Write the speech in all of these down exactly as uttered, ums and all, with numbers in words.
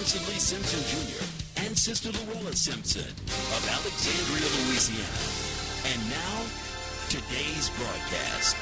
Johnson Lee Simpson Junior and Sister Luella Simpson of Alexandria, Louisiana. And now, today's broadcast.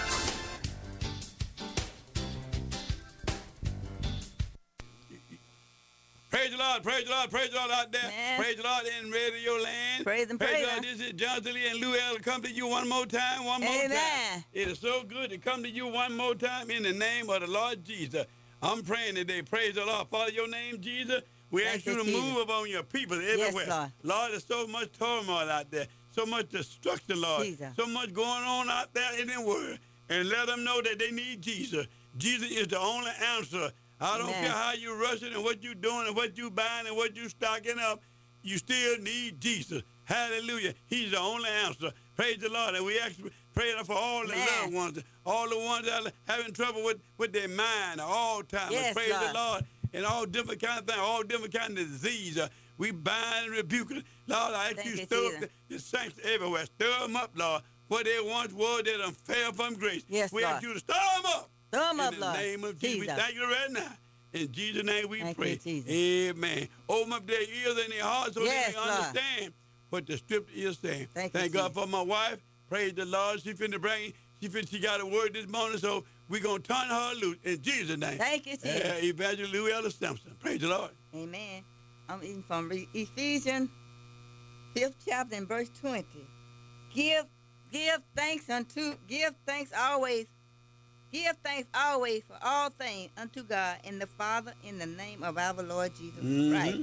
Praise the Lord, praise the Lord, praise the Lord out there. Man. Praise the Lord in radio land. Praise and praise praise the Lord. Him. This is Johnson Lee and Luella come to you one more time, one more Amen. time. It is so good to come to you one more time in the name of the Lord Jesus. I'm praying today. Praise the Lord. Father, your name, Jesus. We Thank ask you you, to Jesus. move upon your people everywhere. Yes, Lord. Lord, there's so much turmoil out there, so much destruction, Lord. Jesus. So much going on out there in the world. And let them know that they need Jesus. Jesus is the only answer. I don't Amen. care how you rushing and what you doing and what you buying and what you stocking up. You still need Jesus. Hallelujah. He's the only answer. Praise the Lord. And we actually pray for all the Amen. loved ones, all the ones that are having trouble with, with their mind, all time. Yes, Praise Lord. the Lord. And all different kind of things, all different kind of disease. Uh, we bind and rebuke it. Lord, I ask Thank you you, to stir up Jesus. the, the saints everywhere. Stir them up, Lord. What they once were, they done fell from grace. Yes, we Lord. ask you to stir them up. Stir 'em up, In the Lord. name of Jesus. Jesus. We thank you right now. In Jesus' name we Thank pray. you, Jesus. Amen. Open up their ears and their hearts so Yes, they can Lord. understand what the scripture is saying. Thank you, Thank God Jesus. for my wife. Praise the Lord. She finna bring, she finna, she got a word this morning, so we're going to turn her loose in Jesus' name. Thank you, Jesus. Uh, Evangelist Luella Simpson. Praise the Lord. Amen. I'm eating from Re- Ephesians fifth chapter and verse twenty. Give, give thanks unto, give thanks always, give thanks always for all things unto God and the Father in the name of our Lord Jesus Mhm. Christ.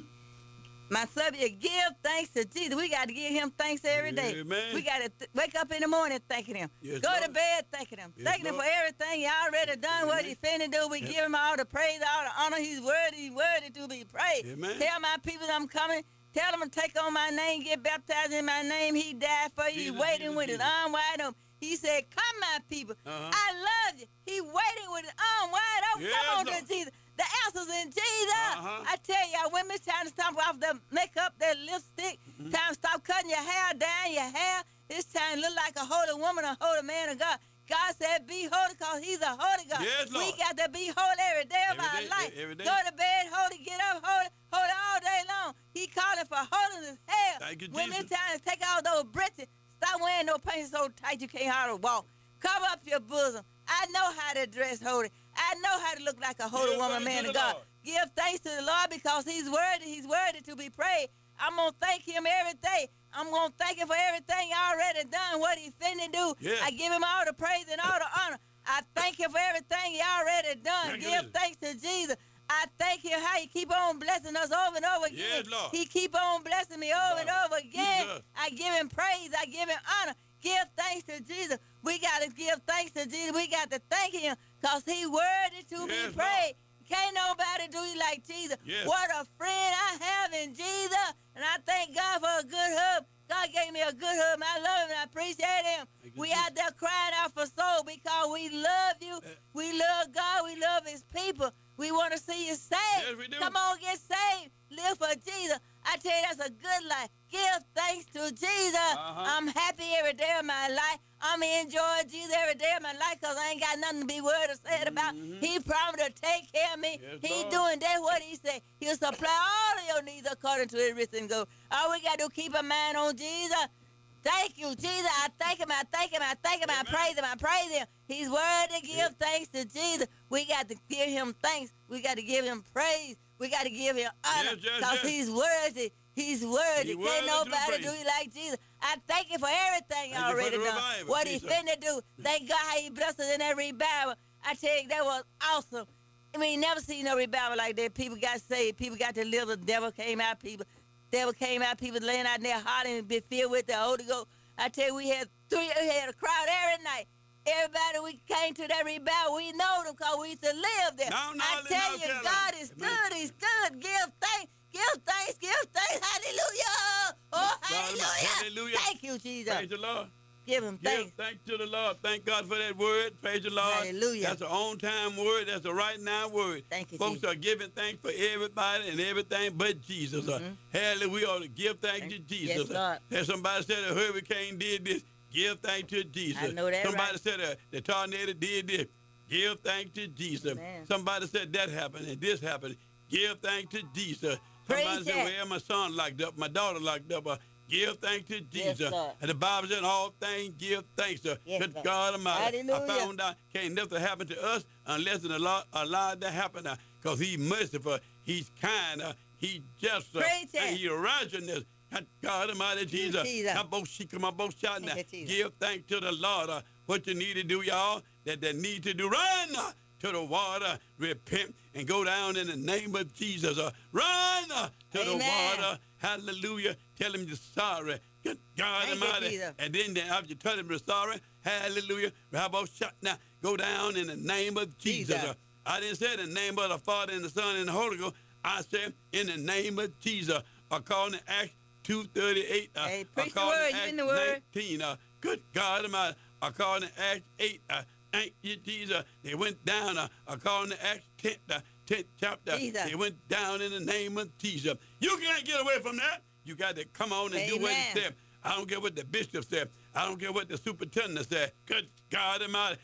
My subject, give thanks to Jesus. We got to give him thanks every day. Amen. We got to th- wake up in the morning thanking him. Yes, Go to Lord. bed thanking him. Yes, thanking him Lord. for everything he already done, what he finna do. We Yep. give him all the praise, all the honor. He's worthy, he's worthy to be praised. Amen. Tell my people I'm coming. Tell them to take on my name, get baptized in my name. He died for you. He Jesus, waiting Jesus, with his Jesus. arm wide open. He said, come, my people. Uh-huh. I love you. He waiting with his arm wide open. Yes, Come on Lord. to Jesus. The answer's in Jesus. Uh-huh. I tell y'all, women, it's time to stop off the makeup, that lipstick. Mm-hmm. Time to stop cutting your hair down, your hair. It's time to look like a holy woman, a holy man of God. God said, be holy because he's a holy God. Yes, we Lord. got to be holy every day of Every our day, life. every day. Go to bed holy, get up holy, holy all day long. He calling for holiness. Hell, Thank you, women, Jesus. it's time to take out those breeches. Stop wearing no pants so tight you can't hardly walk. Cover up your bosom. I know how to dress holy. I know how to look like a holy Give woman, thanks man to of the God. Lord. Give thanks to the Lord because he's worthy. He's worthy to be praised. I'm going to thank him every day. I'm going to thank him for everything he already done, what he finna do. Yes. I give him all the praise and all the honor. I thank him for everything he already done. Thank you, give Jesus. thanks to Jesus. I thank him how he keep on blessing us over and over again. Yes, Lord. He keep on blessing me over and Lord. over again. Jesus. I give him praise. I give him honor. Give thanks to Jesus. We got to give thanks to Jesus. We got to thank him because he worthy to Yes, be Lord. praised. Can't nobody do you like Jesus. Yes. What a friend I have in Jesus. And I thank God for a good hub. God gave me a good hub. I love him and I appreciate him. Thank you, We Jesus. out there crying out for soul because we love you. We love God. We love his people. We want to see you saved. Yes, we do. Come on, get saved. Live for Jesus. I tell you, that's a good life. Give thanks to Jesus. Uh-huh. I'm happy every day of my life. I'm enjoying Jesus every day of my life because I ain't got nothing to be worried or sad about. Mhm. He promised to take care of me. Yes, he Lord. doing that what he said. He'll supply all of your needs according to his rich and go. All we got to do keep a mind on Jesus. Thank you, Jesus. I thank him. I thank him. I thank him. I Amen. praise him. I praise him. He's worthy to give Yeah. thanks to Jesus. We got to give him thanks. We got to give him praise. We got to give him honor Yes, yes, because yes. he's worthy. He's worthy. He Can't worthy to nobody be do praised. you like Jesus. I thank you for everything Thank you for already the done. revival, What he Jesus. finna do. Thank God how he blessed us in that revival. I tell you, that was awesome. I mean, never seen no revival like that. People got saved. People got delivered. The devil came out. People, devil came out. People laying out there hollering and be filled with the Holy Ghost. I tell you, we had three. We had a crowd every night. Everybody we came to that revival, we know them because we used to live there. No, no, I no, tell no, you, Carolina. God is Amen. good. He's good. Give thanks. Give thanks. Give thanks. Hallelujah. Oh, hallelujah. Hallelujah. Thank you, Jesus. Praise the Lord. Give him Give thanks. thanks to the Lord. Thank God for that word. Praise the Lord. Hallelujah. That's an on-time word. That's a right-now word. Thank you, Folks Jesus. are giving thanks for everybody and everything but Jesus. Uh, hallelujah. We ought to give thanks Thank- to yes, Jesus. Lord. There's somebody said a hurricane did this. Give thanks to Jesus. I know that Somebody right. said uh, the tornado did this. Give thanks to Jesus. Amen. Somebody said that happened and this happened. Give thanks to Jesus. Praise Somebody said, that. well, my son locked up, my daughter locked up. Uh, give thanks to Yes, Jesus. Lord. And the Bible said, all things give thanks to Yes, good Lord. God Almighty. I Hallelujah. found out can't nothing happen to us unless in a lot allowed to happen. Because he's merciful, he's kind, uh, he's just, uh, Praise that. and he's righteousness. Good God Almighty, Jesus. Jesus. Now, both she come up, both shot now. Thank you, Jesus. Give thanks to the Lord. Uh, what you need to do, y'all, that they need to do, run uh, to the water, repent, and go down in the name of Jesus. Uh, run uh, to Amen. the water. Hallelujah. Tell him you're sorry. Good God Thank you, Almighty. Jesus. And then after you tell him you're sorry, hallelujah. How about shut now? Go down in the name of Jesus. Jesus. Uh, I didn't say the name of the Father and the Son and the Holy Ghost. I said in the name of Jesus. According to Acts two thirty-eight. Uh, Hey, preach the according word. to You Acts in the word. nineteen. Uh, good God Almighty. According to Acts eight. Uh, thank you, Jesus. They went down. Uh, according to Acts ten. Uh, tenth chapter. Jesus. They went down in the name of Jesus. You can't get away from that. You got to come on and do what Amen. it said. I don't care what the bishop said. I don't care what the superintendent said. Good God Almighty.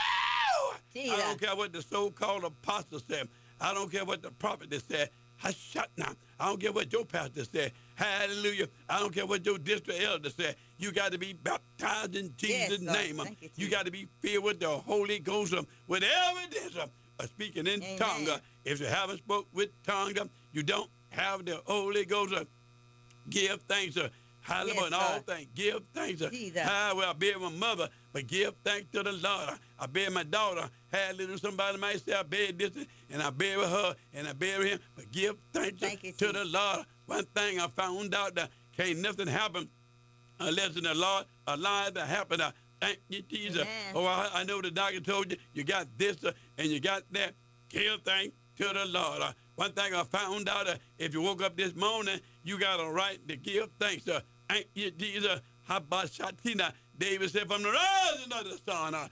Ow! Jesus. I don't care what the so-called apostle said. I don't care what the prophet said. I shut now. I don't care what your pastor said. Hallelujah. I don't care what your district elder said. You got to be baptized in Jesus' Yes, Lord. name. Thank you, You Jesus. got to be filled with the Holy Ghost um, with evidence of uh, speaking in Amen. tongue. Uh, if you haven't spoke with tongue, um, you don't have the Holy Ghost. Uh, give thanks. Uh, hallelujah. Yes, in all Lord. things. Give thanks. Uh, Jesus. ah, well, I buried my mother, but give thanks to the Lord. I buried my daughter. Hallelujah. Somebody might say I buried this and I buried her and I buried him, but give thanks Thank you, to Jesus. the Lord. One thing I found out that can't nothing happen unless in the Lord allowed to happen. Uh, thank you, Jesus. Amen. Oh, I, I know the doctor told you you got this uh, and you got that. Give thanks to the Lord. Uh, one thing I found out, uh, if you woke up this morning, you got a right to give thanks. Uh, thank you, Jesus. Habashatina. David said, from the rising of the sun uh,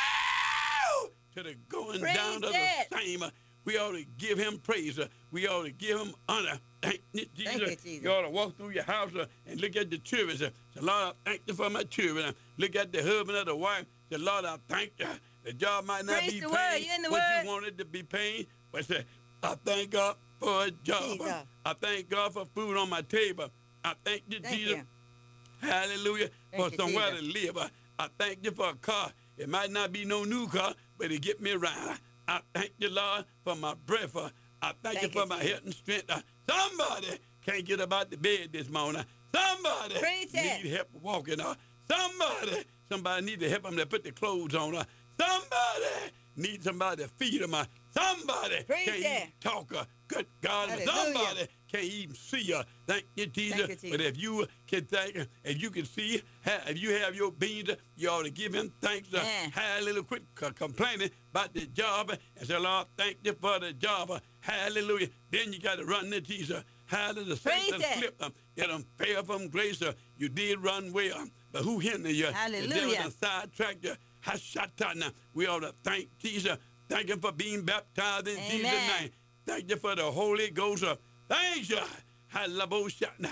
ow, to the going Praise down of that. the same, uh, we ought to give him praise. Uh, we ought to give him honor. Thank you, Jesus. Thank you, Jesus. You ought to walk through your house uh, and look at the children. Say, Lord, I thank you for my children. Uh, look at the husband or the wife. Say, Lord, I thank you. The job might not Preach be the paid word. You in the what word. you wanted to be paid, but say, I thank God for a job. Jesus. I thank God for food on my table. I thank you, Thank Jesus. you. Hallelujah. Thank for you, somewhere Jesus. to live. I, I thank you for a car. It might not be no new car, but it get me around. I thank you, Lord, for my breath. Uh, I thank, Thank you you, for my Jesus. health and strength. Uh, somebody can't get up out the bed this morning. Somebody Preach it. need help walking. Uh, somebody, somebody need to help them to put the clothes on. Uh, somebody need somebody to feed them. Uh, somebody Preach can't it. even talk. Uh, good God, Hallelujah. somebody can't even see. Uh, thank you, Jesus. Thank you, Jesus. But if you can thank, if you can see, ha- if you have your beans, you ought to give him thanks. Uh, Yeah. hallelujah. Quit c- complaining about the job and say, Lord, thank you for the job. Uh, hallelujah. Then you got to run to Jesus. Hallelujah. Praise Satan it. flip them. Get them fail from grace. Uh, you did run well. But who hindered you? The devil Hallelujah. done sidetracked you. Hashatana. We ought to thank Jesus. Thank him for being baptized in Jesus' Amen. name. Thank you for the Holy Ghost. Uh, Thank you. Halaboshatna.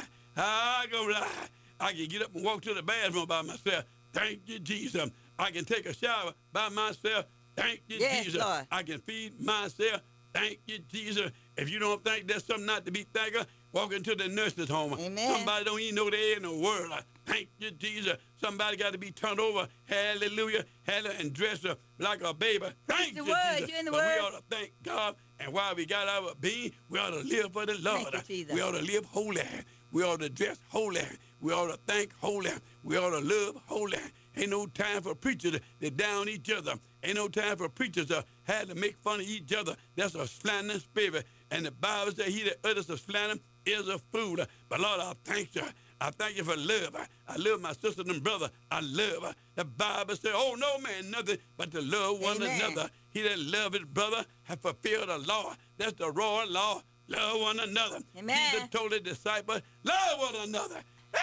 I go right. I can get up and walk to the bathroom by myself. Thank you, Jesus. I can take a shower by myself. Thank you, Yes, Jesus. Lord. I can feed myself. Thank you, Jesus. If you don't think there's something not to be thankful, walk into the nurse's home. Amen. Somebody don't even know they're in the world. Thank you, Jesus. Somebody got to be turned over. Hallelujah. Hallelujah. And dressed up like a baby. Thank the you, word. Jesus. You in the but word. we ought to thank God. And while we got our being, we ought to live for the Lord. you, Jesus. We ought to live holy. We ought to dress holy. We ought to thank holy. We ought to love holy. Ain't no time for preachers to down each other. Ain't no time for preachers to have to make fun of each other. That's a slandering spirit. And the Bible says he that utters a slander is a fool. But Lord, I thank you. I thank you for love. I love my sister and brother. I love her. The Bible says, oh, no man, nothing but to love one Amen. another. He that love his brother have fulfilled the law. That's the royal law. Love one another. Amen. Jesus told the disciples, love one another.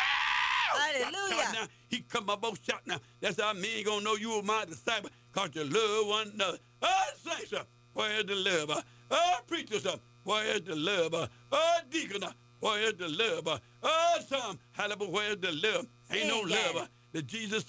Ow! Hallelujah. Shot now. He come up both shot now. That's how me gonna know you were my disciple, because you love one another. Oh, saints, uh, where's the love? Uh, oh, preachers, uh, where's the love? Uh, oh, deacon, uh, where's the love? Uh, oh, some, hallelujah, where's the love? Ain't no Sing love. it. Uh, that Jesus said,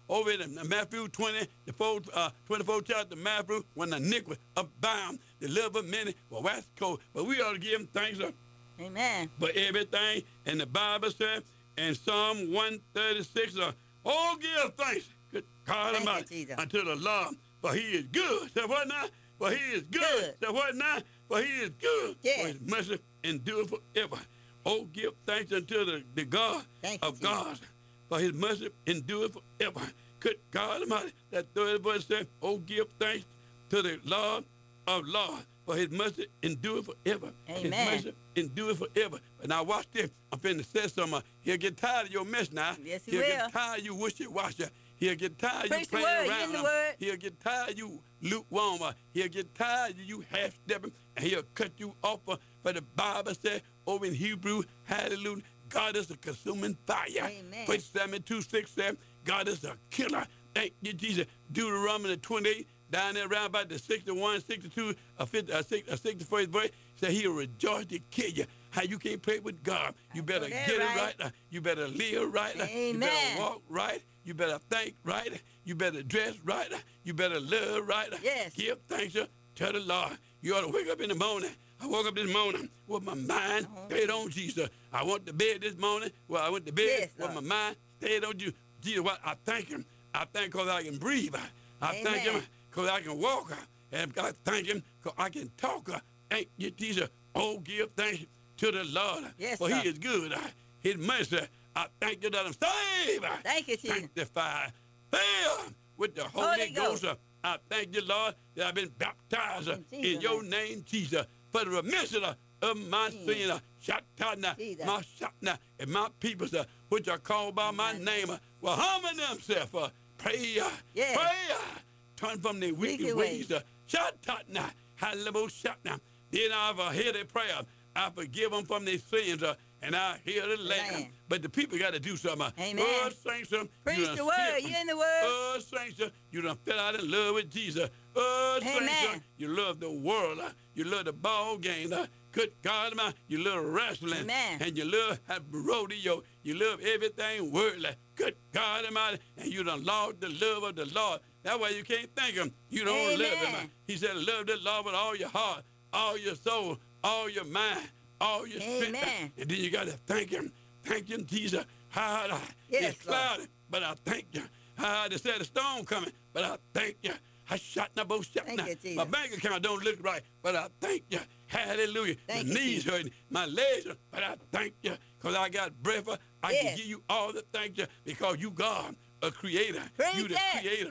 over in Matthew twenty, the four, uh, twenty-four chapter of Matthew, when the iniquity abound, the love of many will wax cold. But we ought to give him thanks uh, Amen. for everything. And the Bible said in Psalm one thirty-six, uh, oh, give thanks, good God Thank you, Almighty, Jesus. unto the Lord, for he is good. Say what now? For he is good. Good. Say what now? For he is good. Yes. For his mercy endure forever. Oh, give thanks unto the, the God Thank you, of Jesus. God, for his mercy endure forever. Good God Almighty. That third verse said, oh, give thanks to the Lord of Lords, for his mercy endure forever. Amen. His mercy endure forever. But now watch this. I'm finna say something. He'll get tired of your mess now. Yes, he He'll will. get tired of you wishy-washy. He'll get tired of you Preach the playing word, around. use the word. He'll get tired of you lukewarm. He'll get tired of you half-stepping, and he'll cut you off. uh, For the Bible said over in Hebrew, hallelujah, God is a consuming fire. Amen. First Samuel two six said, God is a killer. Thank you, Jesus. Deuteronomy twenty-eight, down there around about the sixty-one, sixty-two, uh, fifty, uh, six, uh, sixty-first verse, said he'll rejoice to kill you. How you can't play with God. You better that get right. it right. uh, you better live right. uh, You Amen. better walk right. You better think right. You better dress right. uh, You better love right. uh, Yes. Give thanks uh, to the Lord. You ought to wake up in the morning. I woke up this morning with my mind Uh-huh. stayed on Jesus. I went to bed this morning. Well, I went to bed Yes, with Lord. my mind stayed on you. Jesus, what? I thank him. I thank because I can breathe. I thank him Amen. because I can walk. And I thank him because I can talk. Thank you, Jesus. Oh, give thanks to the Lord. Yes, For sir. he is good. His mercy. I thank you that I'm saved. Thank you, Jesus. Sanctified. Filled with the Holy, Holy Ghost. Ghost. I thank you, Lord, that I've been baptized In in, Jesus' your name. name, Jesus, for the remission of my Jesus. sin. Shatana, Jesus. my shatna, and my people, uh, which are called by my my name, uh, will humble themselves. Uh, pray, uh, Yes. pray, uh, turn from their wicked Wicked ways. ways. Uh, Shatana, hallelujah, shatna. Then I've uh, heard their prayer. I forgive them from their sins, uh, and I hear the land. Land. But the people got to do something. Amen. Oh, saints, uh, Preach you done the word. slipped. You in the word. Oh, saints, uh, you done fell out in love with Jesus. Oh, saints, uh, Amen. you love the world. Uh, you love the ball game. Uh, good God, man, you love wrestling. Amen. And you love uh, rodeo. You love everything worldly. Good God Almighty. And you done lost the love of the Lord. That way you can't thank him. You don't love him. Amen. He said, love the Lord with all your heart, all your soul, all your mind, all your strength. Amen. And then you got to thank him. Thank him, Jesus. How I, Yes, it's cloudy, but I thank you. How they said a storm coming, but I thank you. I shot now, both shot Thank now. you, Jesus. My bank account don't look right, but I thank you. Hallelujah. Thank my you, knees Jesus. hurting, my legs hurt, but I thank you because I got breath. I can Yes. give you all the thank you because you God, a creator. Praise you the that. creator.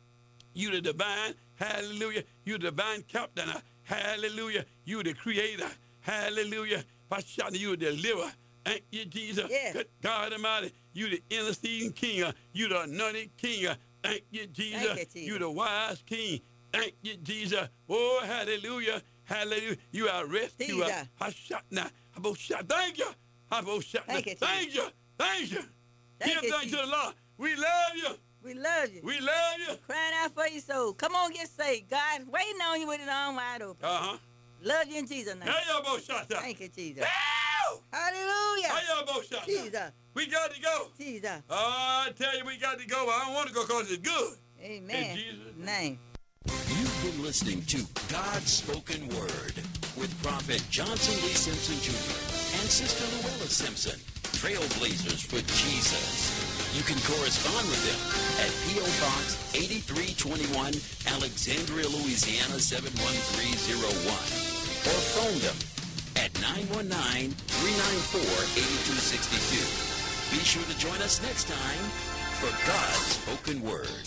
You the divine, hallelujah. You the divine captain, hallelujah. You the creator, hallelujah. Pashana, you the deliverer. Thank you, Jesus. Yes. Good God Almighty. You the interceding king. You the anointed king. Thank you, Jesus. Thank you, Jesus. You the wise king. Thank you, Jesus. Oh, hallelujah. Hallelujah. You are rescuer. Jesus. Hashana. Habosha. Thank you. Habosha. Thank you, Jesus. Thank you. Thank you. Thank Give you, thanks to Jesus. the Lord. We love you. We love you. We love you. Crying out for your soul. Come on, get saved. God's waiting on you with his arm wide open. Uh-huh. Love you in Jesus' name. Hey, yo, Boshata. Thank you, Jesus. Ow! Hallelujah. Hey, yo, Boshata. Jesus. We got to go. Jesus. Oh, I tell you, we got to go. But I don't want to go because it's good. Amen. In Jesus' name. You've been listening to God's Spoken Word with Prophet Johnson Lee Simpson Junior and Sister Luella Simpson, trailblazers for Jesus. You can correspond with them at P O. Box eighty-three twenty-one, Alexandria, Louisiana seven one three zero one, or phone them at nine one nine, three nine four, eight two six two. Be sure to join us next time for God's Spoken Word.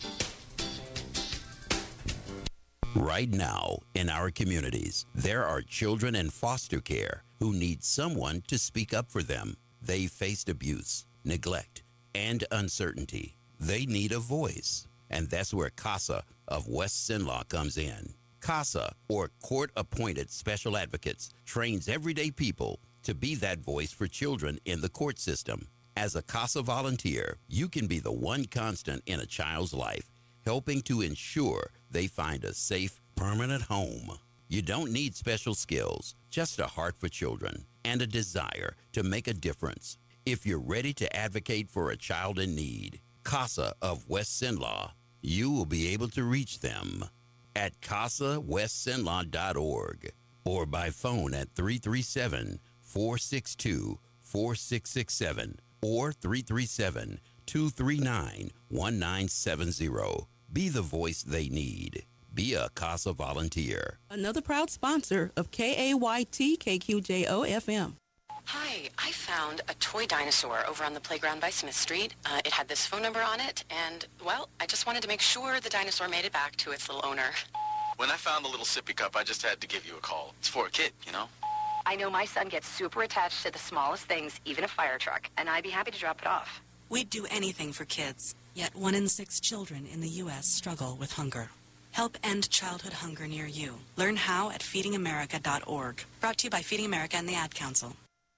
Right now, in our communities, there are children in foster care who need someone to speak up for them. They faced abuse, neglect, and uncertainty. They need a voice. And that's where CASA of West Sinlaw comes in. CASA, or Court Appointed Special Advocates, trains everyday people to be that voice for children in the court system. As a CASA volunteer, you can be the one constant in a child's life, helping to ensure they find a safe, permanent home. You don't need special skills, just a heart for children and a desire to make a difference. If you're ready to advocate for a child in need, CASA of West Cenla, you will be able to reach them at casa west cenla dot org or by phone at three three seven, four six two, four six six seven or three three seven, two three nine, one nine seven zero. Be the voice they need. Be a CASA volunteer. Another proud sponsor of K A Y T K Q J O F M. Hi, I found a toy dinosaur over on the playground by Smith Street. Uh, it had this phone number on it, and, well, I just wanted to make sure the dinosaur made it back to its little owner. When I found the little sippy cup, I just had to give you a call. It's for a kid, you know? I know my son gets super attached to the smallest things, even a fire truck, and I'd be happy to drop it off. We'd do anything for kids, yet one in six children in the U S struggle with hunger. Help end childhood hunger near you. Learn how at feeding america dot org. Brought to you by Feeding America and the Ad Council.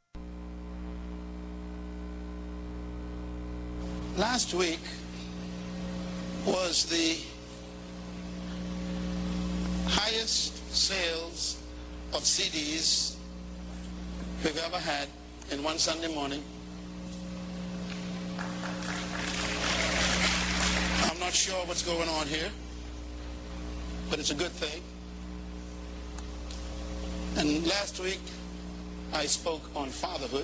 Last week was the highest sales of C Ds we've ever had in one Sunday morning. I'm not sure what's going on here, but it's a good thing. And last week I spoke on fatherhood.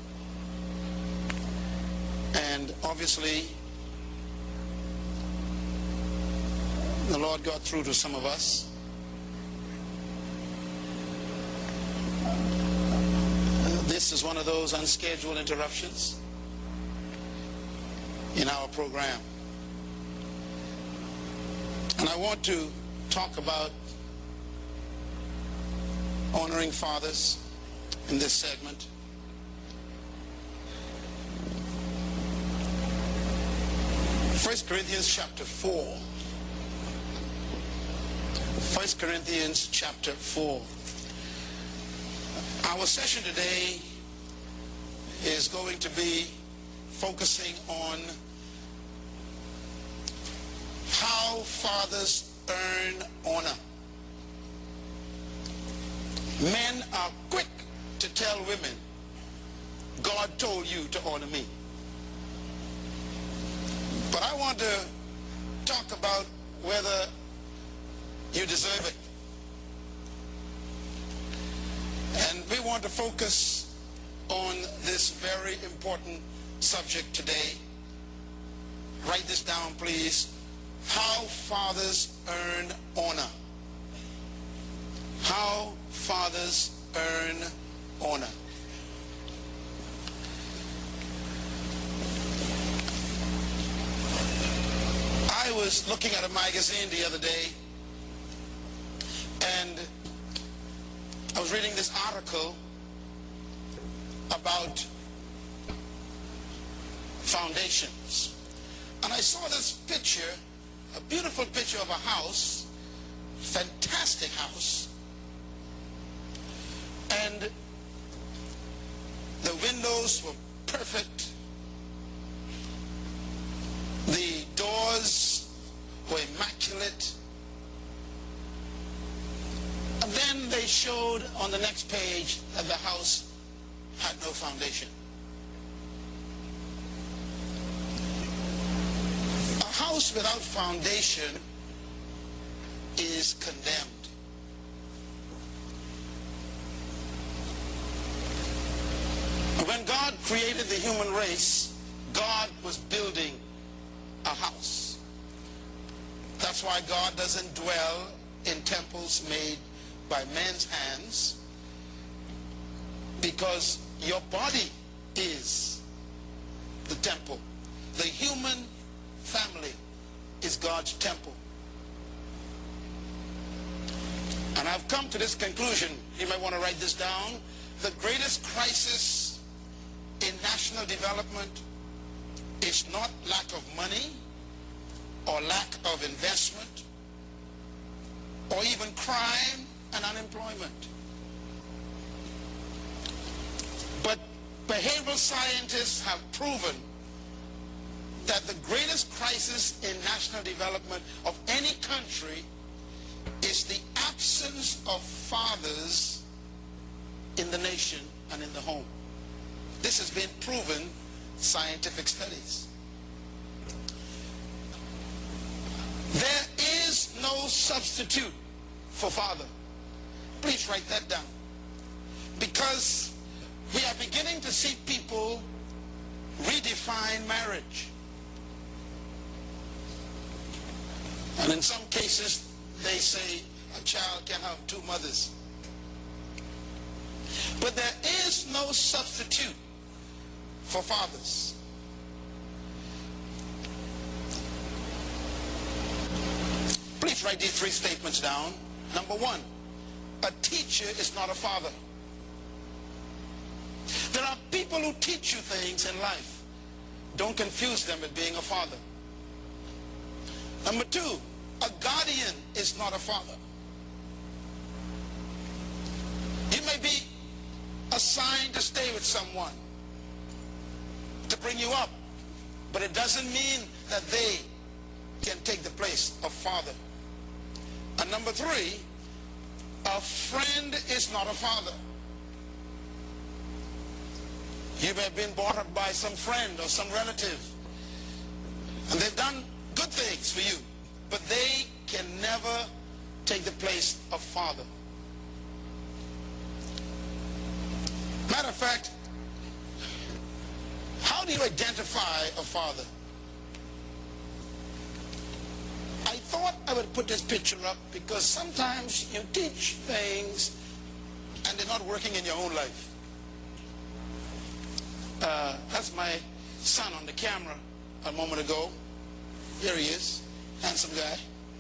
And obviously, the Lord got through to some of us. This is one of those unscheduled interruptions in our program. And I want to talk about honoring fathers in this segment. First Corinthians chapter four. First Corinthians chapter four. Our session today is going to be focusing on how fathers earn honor. Men are quick to tell women, God told you to honor me. But I want to talk about whether you deserve it. And we want to focus on this very important subject today. Write this down, please. How fathers earn honor. How fathers earn honor. I was looking at a magazine the other day, and I was reading this article about foundations. And I saw this picture, a beautiful picture of a house, fantastic house. And the windows were perfect. The doors were immaculate. And then they showed on the next page that the house had no foundation. A house without foundation is condemned. When God created the human race, God was building a house. That's why God doesn't dwell in temples made by men's hands, because your body is the temple. The human family is God's temple. And I've come to this conclusion. You might want to write this down. The greatest crisis in national development is not lack of money or lack of investment or even crime and unemployment. But behavioral scientists have proven that the greatest crisis in national development of any country is the absence of fathers in the nation and in the home. This has been proven in scientific studies. There is no substitute for father. Please write that down. Because we are beginning to see people redefine marriage. And in some cases, they say a child can have two mothers. But there is no substitute for fathers. Please write these three statements down. Number one, a teacher is not a father. There are people who teach you things in life. Don't confuse them with being a father. Number two, a guardian is not a father. You may be assigned to stay with someone to bring you up, but it doesn't mean that they can take the place of father. And number three, a friend is not a father. You may have been brought up by some friend or some relative, and they've done good things for you, but they can never take the place of father. Matter of fact, how do you identify a father? I thought I would put this picture up because sometimes you teach things and they're not working in your own life. Uh, that's my son on the camera a moment ago. Here he is, handsome guy.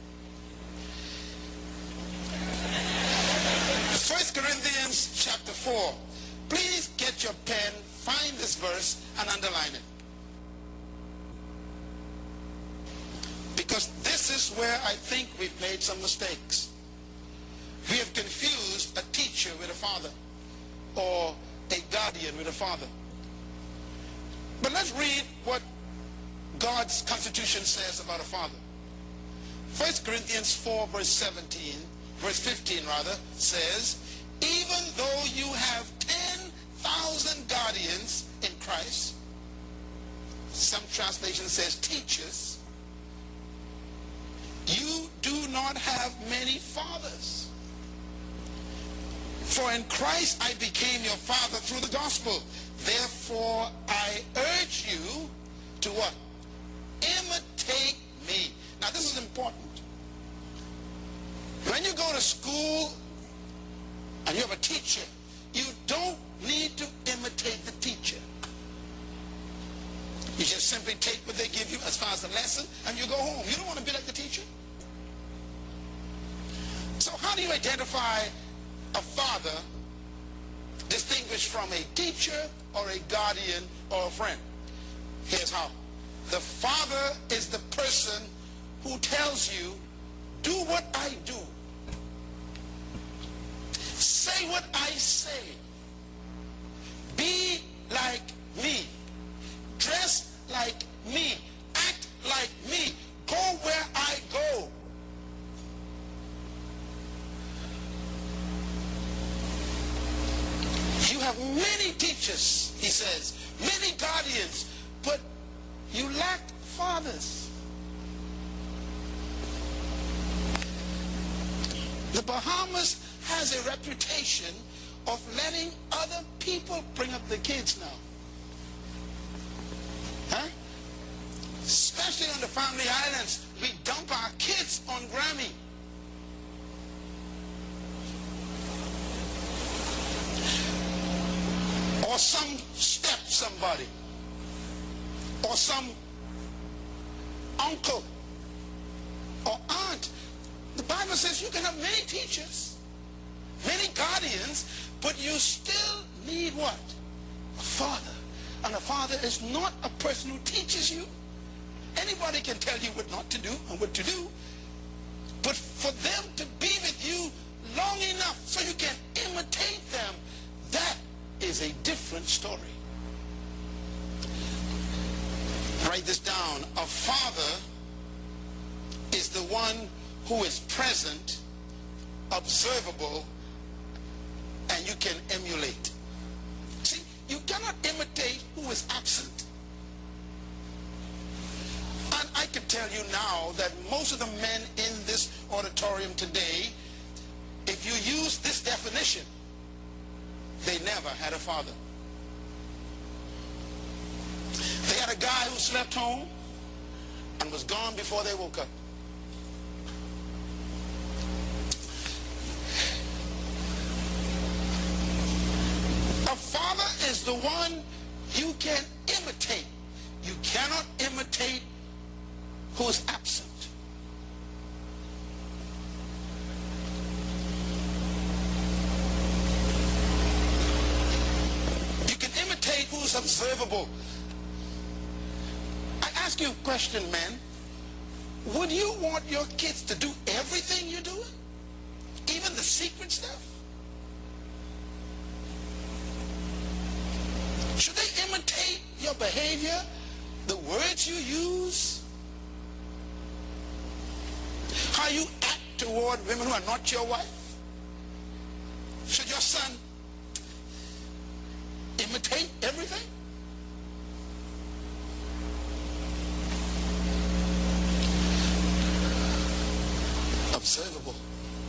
First Corinthians chapter four. Please get your pen, find this verse, and underline it. Because this is where I think we've made some mistakes. We have confused a teacher with a father, or a guardian with a father. But let's read what God's Constitution says about a father. First Corinthians four verse seventeen, verse fifteen rather, says, even though you have ten thousand guardians in Christ, some translation says teachers, you do not have many fathers. For in Christ I became your father through the gospel. Therefore I urge you to what? Imitate me. Now this is important. When you go to school and you have a teacher, you don't need to imitate the teacher. You just simply take what they give you as far as the lesson and you go home. You don't want to be like the teacher. So how do you identify a father distinguished from a teacher or a guardian or a friend? Here's how. The father is the person who tells you, do what I do. Say what I say. Be like me. Dress like me. Act like me. Go where I go. You have many teachers, he says, many guardians, but you lack fathers. The Bahamas has a reputation of letting other people bring up the kids now. Huh? Especially on the family islands, we dump our kids on Grammy. Or some step somebody. Or some uncle or aunt. The Bible says you can have many teachers, many guardians, but you still need what? A father. And a father is not a person who teaches you. Anybody can tell you what not to do and what to do. But for them to be with you long enough so you can imitate them, that is a different story. Write this down. A father is the one who is present, observable, and you can emulate. See, you cannot imitate who is absent. And I can tell you now that most of the men in this auditorium today, if you use this definition, they never had a father. They had a guy who slept home and was gone before they woke up. A father is the one you can imitate. You cannot imitate who is absent. You can imitate who is observable. I ask you a question, man. Would you want your kids to do everything you're doing? Even the secret stuff? Should they imitate your behavior, the words you use, how you act toward women who are not your wife? Should your son imitate everything? Observable.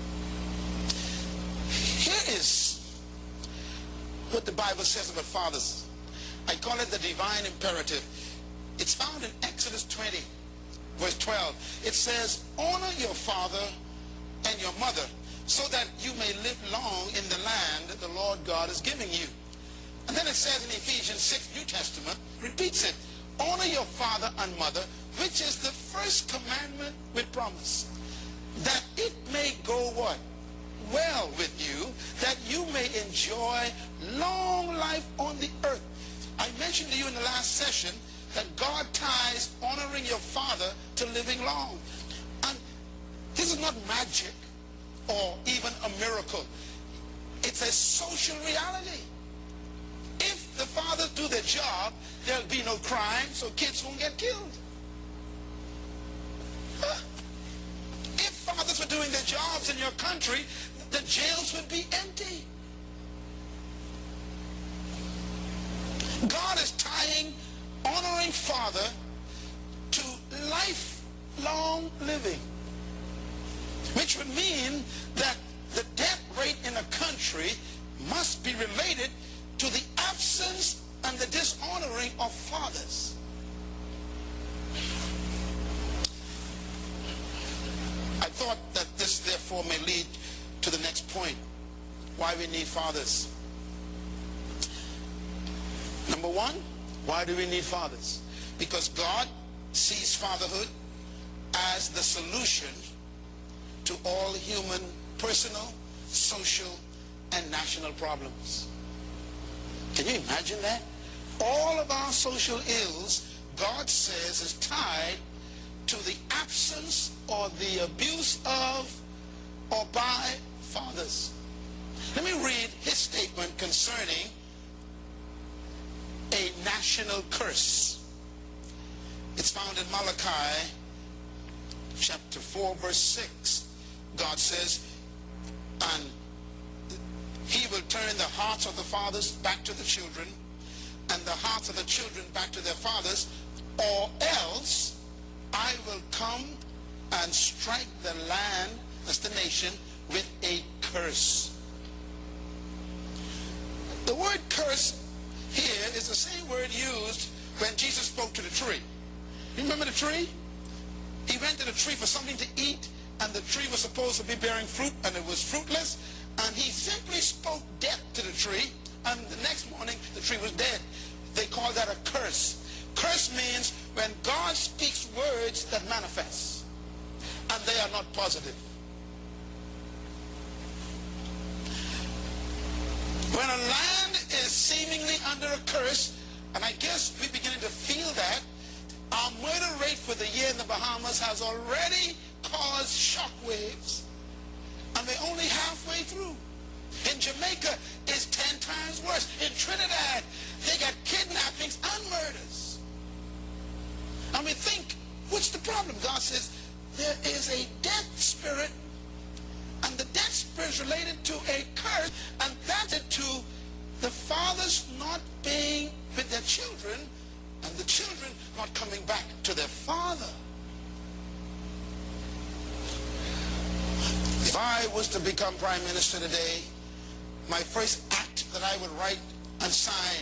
Here is what the Bible says about fathers. I call it the divine imperative. It's found in Exodus twenty, verse twelve. It says, honor your father and your mother so that you may live long in the land that the Lord God is giving you. And then it says in Ephesians six, New Testament, repeats it, honor your father and mother, which is the first commandment with promise, that it may go what? Well with you, that you may enjoy long life on the earth. I mentioned to you in the last session that God ties honoring your father to living long. And this is not magic or even a miracle. It's a social reality. If the fathers do their job, there'll be no crime, so kids won't get killed. Huh? If fathers were doing their jobs in your country, the jails would be empty. God is tying honoring father to lifelong living, which would mean that the death rate in a country must be related to the absence and the dishonoring of fathers. I thought that this therefore may lead to the next point, why we need fathers. Number one, why do we need fathers? Because God sees fatherhood as the solution to all human, personal, social, and national problems. Can you imagine that? All of our social ills, God says, is tied to the absence or the abuse of or by fathers. Let me read his statement concerning a national curse. It's found in Malachi chapter four, verse six. God says, and he will turn the hearts of the fathers back to the children, and the hearts of the children back to their fathers, or else I will come and strike the land, that's the nation, with a curse. The word curse here is the same word used when Jesus spoke to the tree. You remember the tree? He went to the tree for something to eat, and the tree was supposed to be bearing fruit, and it was fruitless, and he simply spoke death to the tree, and the next morning the tree was dead. They call that a curse. Curse means when God speaks words that manifest, and they are not positive. When a land is seemingly under a curse, and I guess we're beginning to feel that, our murder rate for the year in the Bahamas has already caused shock waves, and they're only halfway through. In Jamaica, it's ten times worse. In Trinidad, they got kidnappings and murders. And we think, what's the problem? God says, there is a death spirit, and the death spirit is related to a curse, and that's it to the fathers not being with their children, and the children not coming back to their father. If I was to become prime minister today, my first act that I would write and sign